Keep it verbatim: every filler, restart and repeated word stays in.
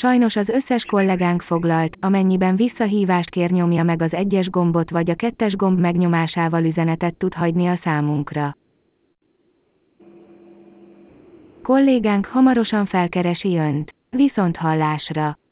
Sajnos az összes kollégánk foglalt, amennyiben visszahívást kér, nyomja meg az egyes gombot vagy a kettes gomb megnyomásával üzenetet tud hagyni a számunkra. Kollégánk hamarosan felkeresi Önt. Viszonthallásra!